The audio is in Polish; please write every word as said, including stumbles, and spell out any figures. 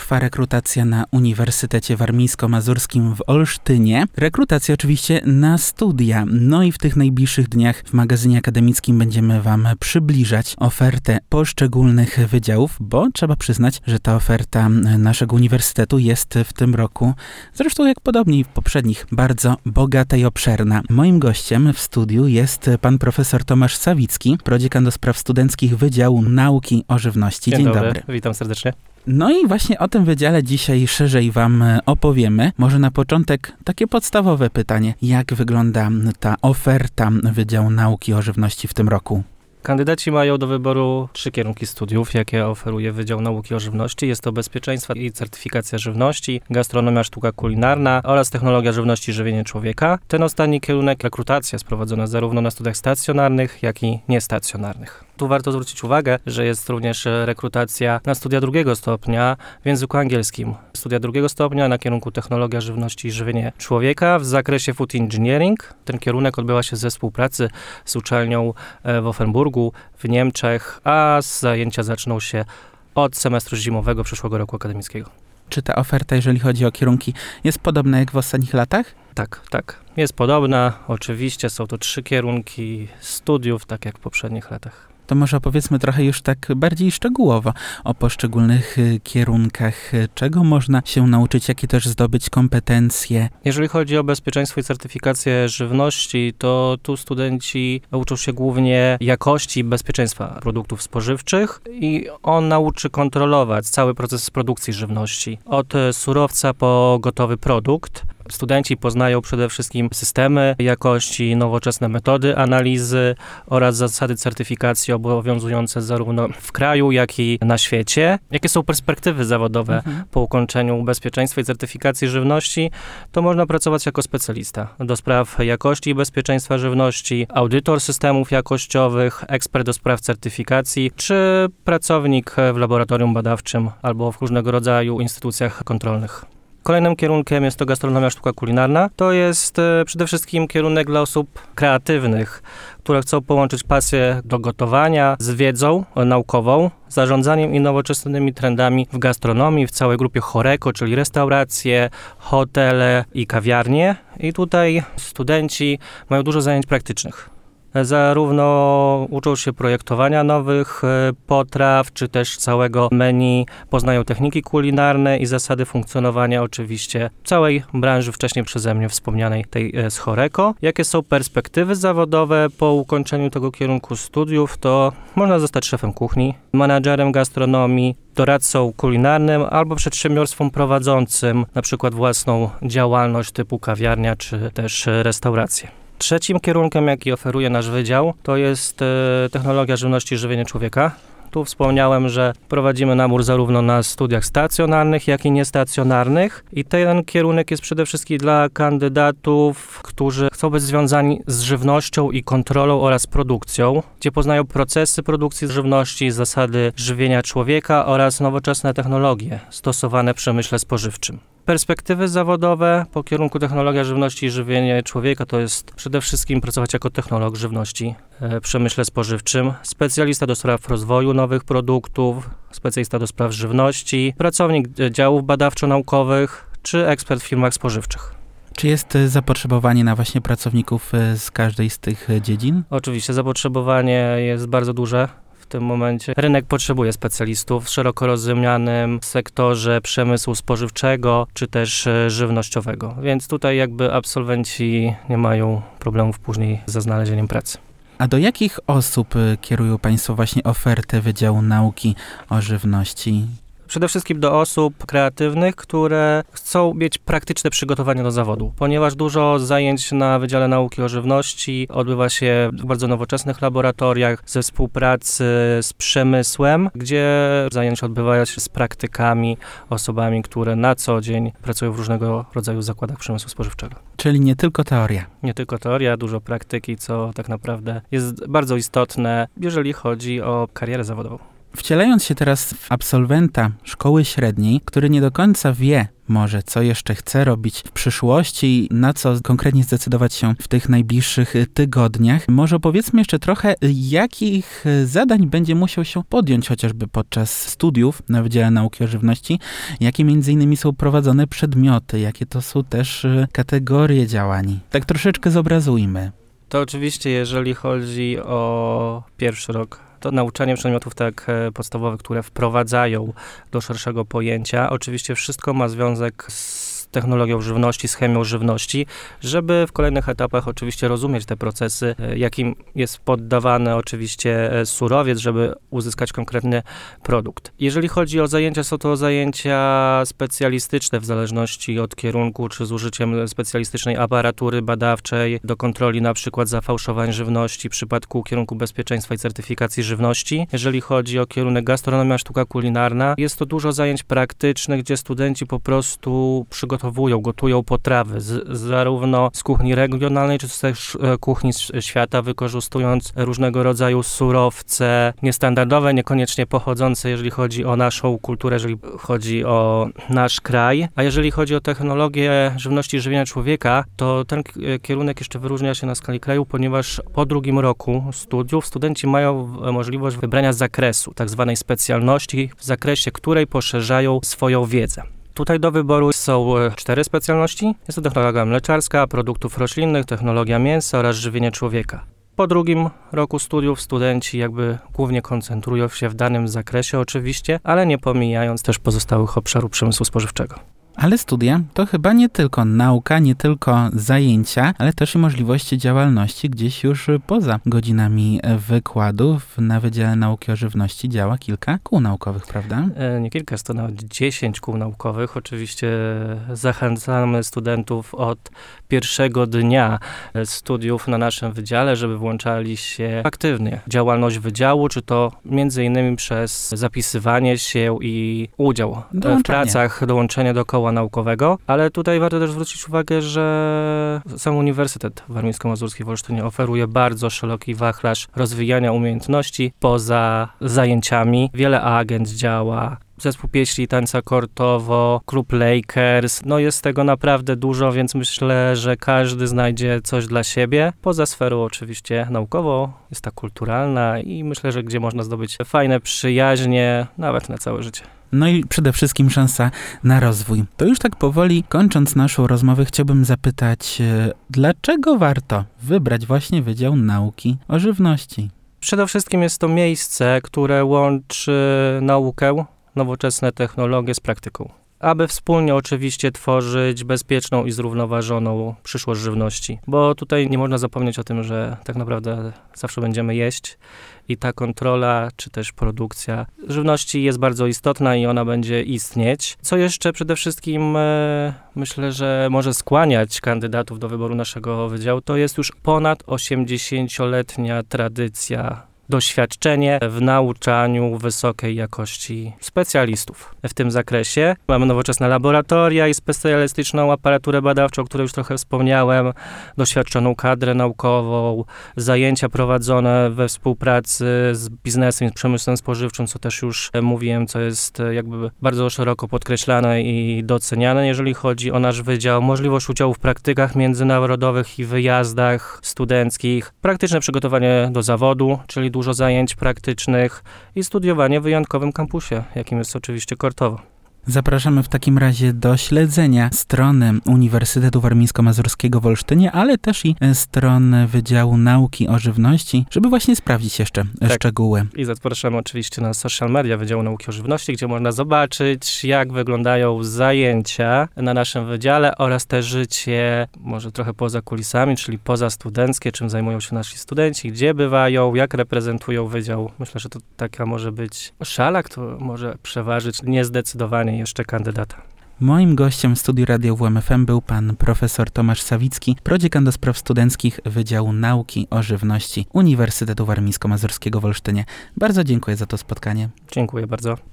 trwa rekrutacja na Uniwersytecie Warmińsko-Mazurskim w Olsztynie. Rekrutacja oczywiście na studia. No i w tych najbliższych dniach w magazynie akademickim będziemy Wam przybliżać ofertę poszczególnych wydziałów, bo trzeba przyznać, że ta oferta naszego uniwersytetu jest w tym roku, zresztą jak podobnie w poprzednich, bardzo bogata i obszerna. Moim gościem w studiu jest pan profesor Tomasz Sawicki, prodziekan do spraw studenckich Wydziału Nauki o Żywności. Dzień, Dzień dobry. dobry. Witam serdecznie. No i właśnie o tym wydziale dzisiaj szerzej Wam opowiemy. Może na początek takie podstawowe pytanie. Jak wygląda ta oferta Wydziału Nauki o Żywności w tym roku? Kandydaci mają do wyboru trzy kierunki studiów, jakie oferuje Wydział Nauki o Żywności. Jest to bezpieczeństwo i certyfikacja żywności, gastronomia, sztuka kulinarna oraz technologia żywności i żywienie człowieka. Ten ostatni kierunek, rekrutacja, jest prowadzona zarówno na studiach stacjonarnych, jak i niestacjonarnych. Tu warto zwrócić uwagę, że jest również rekrutacja na studia drugiego stopnia w języku angielskim. Studia drugiego stopnia na kierunku technologia żywności i żywienie człowieka w zakresie food engineering. Ten kierunek odbywa się ze współpracy z uczelnią w Offenburgu w Niemczech, a zajęcia zaczną się od semestru zimowego przyszłego roku akademickiego. Czy ta oferta, jeżeli chodzi o kierunki, jest podobna jak w ostatnich latach? Tak, tak. Jest podobna. Oczywiście są to trzy kierunki studiów, tak jak w poprzednich latach. To może opowiedzmy trochę już tak bardziej szczegółowo o poszczególnych kierunkach, czego można się nauczyć, jakie też zdobyć kompetencje. Jeżeli chodzi o bezpieczeństwo i certyfikację żywności, to tu studenci uczą się głównie jakości i bezpieczeństwa produktów spożywczych i on nauczy kontrolować cały proces produkcji żywności, od surowca po gotowy produkt. Studenci poznają przede wszystkim systemy jakości, nowoczesne metody analizy oraz zasady certyfikacji obowiązujące zarówno w kraju, jak i na świecie. Jakie są perspektywy zawodowe mhm. po ukończeniu bezpieczeństwa i certyfikacji żywności? To można pracować jako specjalista do spraw jakości i bezpieczeństwa żywności, audytor systemów jakościowych, ekspert do spraw certyfikacji, czy pracownik w laboratorium badawczym albo w różnego rodzaju instytucjach kontrolnych. Kolejnym kierunkiem jest to gastronomia, sztuka kulinarna. To jest e, przede wszystkim kierunek dla osób kreatywnych, które chcą połączyć pasję do gotowania z wiedzą naukową, zarządzaniem i nowoczesnymi trendami w gastronomii, w całej grupie HoReCa, czyli restauracje, hotele i kawiarnie. I tutaj studenci mają dużo zajęć praktycznych. Zarówno uczą się projektowania nowych potraw, czy też całego menu, poznają techniki kulinarne i zasady funkcjonowania oczywiście całej branży wcześniej przeze mnie wspomnianej tej z HoReCa. Jakie są perspektywy zawodowe po ukończeniu tego kierunku studiów? To można zostać szefem kuchni, menadżerem gastronomii, doradcą kulinarnym albo przedsiębiorstwem prowadzącym na przykład własną działalność typu kawiarnia, czy też restaurację. Trzecim kierunkiem, jaki oferuje nasz wydział, to jest e, technologia żywności i żywienie człowieka. Tu wspomniałem, że prowadzimy nabór zarówno na studiach stacjonarnych, jak i niestacjonarnych i ten kierunek jest przede wszystkim dla kandydatów, którzy chcą być związani z żywnością i kontrolą oraz produkcją, gdzie poznają procesy produkcji żywności, zasady żywienia człowieka oraz nowoczesne technologie stosowane w przemyśle spożywczym. Perspektywy zawodowe po kierunku technologia żywności i żywienie człowieka to jest przede wszystkim pracować jako technolog żywności w przemyśle spożywczym, specjalista do spraw rozwoju nowych produktów, specjalista do spraw żywności, pracownik działów badawczo-naukowych czy ekspert w firmach spożywczych. Czy jest zapotrzebowanie na właśnie pracowników z każdej z tych dziedzin? Oczywiście, zapotrzebowanie jest bardzo duże. W tym momencie rynek potrzebuje specjalistów w szeroko rozumianym sektorze przemysłu spożywczego czy też żywnościowego, więc tutaj jakby absolwenci nie mają problemów później ze znalezieniem pracy. A do jakich osób kierują Państwo właśnie ofertę Wydziału Nauki o Żywności? Przede wszystkim do osób kreatywnych, które chcą mieć praktyczne przygotowanie do zawodu, ponieważ dużo zajęć na Wydziale Nauki o Żywności odbywa się w bardzo nowoczesnych laboratoriach ze współpracy z przemysłem, gdzie zajęcia odbywają się z praktykami, osobami, które na co dzień pracują w różnego rodzaju zakładach przemysłu spożywczego. Czyli nie tylko teoria. Nie tylko teoria, dużo praktyki, co tak naprawdę jest bardzo istotne, jeżeli chodzi o karierę zawodową. Wcielając się teraz w absolwenta szkoły średniej, który nie do końca wie może, co jeszcze chce robić w przyszłości, na co konkretnie zdecydować się w tych najbliższych tygodniach, może opowiedzmy jeszcze trochę, jakich zadań będzie musiał się podjąć chociażby podczas studiów na Wydziale Nauki o Żywności, jakie między innymi są prowadzone przedmioty, jakie to są też kategorie działań. Tak troszeczkę zobrazujmy. To oczywiście, jeżeli chodzi o pierwszy rok, to nauczanie przedmiotów tak podstawowych, które wprowadzają do szerszego pojęcia. Oczywiście wszystko ma związek z technologią żywności, z chemią żywności, żeby w kolejnych etapach oczywiście rozumieć te procesy, jakim jest poddawany oczywiście surowiec, żeby uzyskać konkretny produkt. Jeżeli chodzi o zajęcia, są to zajęcia specjalistyczne w zależności od kierunku, czy z użyciem specjalistycznej aparatury badawczej do kontroli na przykład zafałszowań żywności w przypadku kierunku bezpieczeństwa i certyfikacji żywności. Jeżeli chodzi o kierunek gastronomia, sztuka kulinarna, jest to dużo zajęć praktycznych, gdzie studenci po prostu przygotowują gotują potrawy, z, zarówno z kuchni regionalnej, czy też kuchni świata, wykorzystując różnego rodzaju surowce niestandardowe, niekoniecznie pochodzące, jeżeli chodzi o naszą kulturę, jeżeli chodzi o nasz kraj. A jeżeli chodzi o technologię żywności i żywienia człowieka, to ten kierunek jeszcze wyróżnia się na skali kraju, ponieważ po drugim roku studiów studenci mają możliwość wybrania zakresu, tak zwanej specjalności, w zakresie której poszerzają swoją wiedzę. Tutaj do wyboru są cztery specjalności. Jest to technologia mleczarska, produktów roślinnych, technologia mięsa oraz żywienie człowieka. Po drugim roku studiów studenci jakby głównie koncentrują się w danym zakresie oczywiście, ale nie pomijając też pozostałych obszarów przemysłu spożywczego. Ale studia to chyba nie tylko nauka, nie tylko zajęcia, ale też i możliwości działalności gdzieś już poza godzinami wykładów. Na Wydziale Nauki o Żywności działa kilka kół naukowych, prawda? E, nie kilka, jest to nawet dziesięć kół naukowych. Oczywiście zachęcamy studentów od pierwszego dnia studiów na naszym wydziale, żeby włączali się aktywnie w działalność wydziału, czy to między innymi przez zapisywanie się i udział w pracach, dołączenie do koła naukowego, ale tutaj warto też zwrócić uwagę, że sam Uniwersytet Warmińsko-Mazurski w Olsztynie oferuje bardzo szeroki wachlarz rozwijania umiejętności poza zajęciami. Wiele agent działa, zespół pieśni, tańca kortowo, klub Lakers. No jest tego naprawdę dużo, więc myślę, że każdy znajdzie coś dla siebie. Poza sferą oczywiście naukowo, jest ta kulturalna i myślę, że gdzie można zdobyć fajne przyjaźnie, nawet na całe życie. No i przede wszystkim szansa na rozwój. To już tak powoli, kończąc naszą rozmowę, chciałbym zapytać, dlaczego warto wybrać właśnie Wydział Nauki o Żywności? Przede wszystkim jest to miejsce, które łączy naukę, nowoczesne technologie z praktyką, aby wspólnie oczywiście tworzyć bezpieczną i zrównoważoną przyszłość żywności. Bo tutaj nie można zapomnieć o tym, że tak naprawdę zawsze będziemy jeść i ta kontrola, czy też produkcja żywności jest bardzo istotna i ona będzie istnieć. Co jeszcze przede wszystkim e, myślę, że może skłaniać kandydatów do wyboru naszego wydziału, to jest już ponad osiemdziesięcioletnia tradycja, doświadczenie w nauczaniu wysokiej jakości specjalistów w tym zakresie. Mamy nowoczesne laboratoria i specjalistyczną aparaturę badawczą, o której już trochę wspomniałem, doświadczoną kadrę naukową, zajęcia prowadzone we współpracy z biznesem i z przemysłem spożywczym, co też już mówiłem, co jest jakby bardzo szeroko podkreślane i doceniane, jeżeli chodzi o nasz wydział. Możliwość udziału w praktykach międzynarodowych i wyjazdach studenckich, praktyczne przygotowanie do zawodu, czyli dużo zajęć praktycznych i studiowanie w wyjątkowym kampusie, jakim jest oczywiście Kortowo. Zapraszamy w takim razie do śledzenia strony Uniwersytetu Warmińsko-Mazurskiego w Olsztynie, ale też i strony Wydziału Nauki o Żywności, żeby właśnie sprawdzić jeszcze tak. szczegóły. I zapraszamy oczywiście na social media Wydziału Nauki o Żywności, gdzie można zobaczyć, jak wyglądają zajęcia na naszym wydziale oraz te życie może trochę poza kulisami, czyli poza studenckie, czym zajmują się nasi studenci, gdzie bywają, jak reprezentują wydział. Myślę, że to taka może być szala, która może przeważyć niezdecydowanie jeszcze kandydata. Moim gościem w studiu Radia W M F M był pan profesor Tomasz Sawicki, prodziekan do spraw studenckich Wydziału Nauki o Żywności Uniwersytetu Warmińsko-Mazurskiego w Olsztynie. Bardzo dziękuję za to spotkanie. Dziękuję bardzo.